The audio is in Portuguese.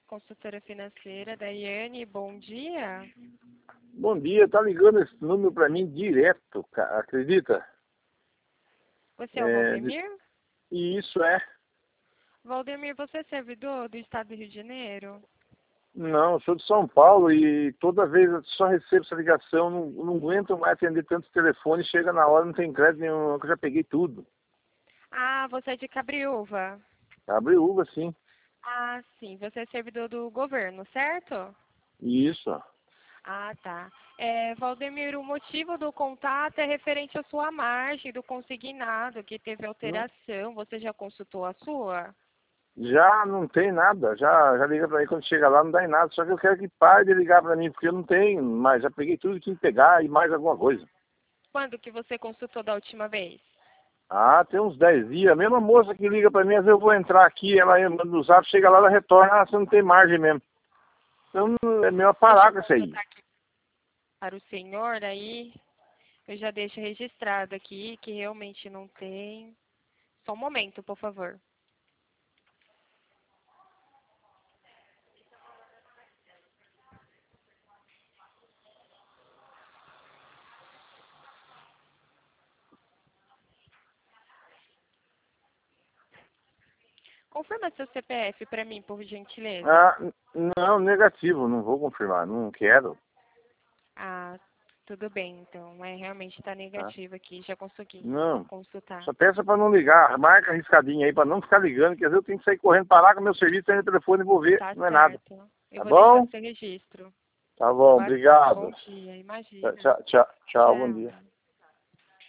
consultora financeira, Daiane, bom dia. Bom dia, tá ligando esse número para mim direto, acredita? Você é o Valdemir? E isso é. Valdemir, você é servidor do Estado do Rio de Janeiro? Não, eu sou de São Paulo e toda vez eu só recebo essa ligação, não aguento mais atender tantos telefones, chega na hora, não tem crédito nenhum, eu já peguei tudo. Ah, você é de Cabriúva. Abre uva, sim. Ah, sim, você é servidor do governo, certo? Isso. Ah, tá. Valdemir, o motivo do contato é referente à sua margem do consignado, que teve alteração. Você já consultou a sua? Já não tem nada, já liga para mim quando chega lá, não dá em nada, só que eu quero que pare de ligar para mim, porque eu não tenho, mas já peguei tudo que tinha que pegar e mais alguma coisa. Quando que você consultou da última vez? Ah, tem uns 10 dias. A mesma moça que liga pra mim, às vezes eu vou entrar aqui, ela manda no zap, chega lá, ela retorna, você não tem margem mesmo. Então é melhor parar com isso aí. Para o senhor, aí eu já deixo registrado aqui que realmente não tem. Só um momento, por favor. Confirma seu CPF para mim, por gentileza. Ah, não, negativo, não vou confirmar, não quero. Ah, tudo bem, então. Realmente está Tá? negativo aqui. Já consegui Não, consultar. só peça pra não ligar, marca arriscadinha aí pra não ficar ligando, que às vezes eu tenho que sair correndo, parar com meu serviço, sair no telefone e vou ver, Tá não é nada. certo. Eu Tá vou deixar bom? seu registro. Tá bom, Bom obrigado. dia, imagina. Tchau, tchau, bom dia. Tchau.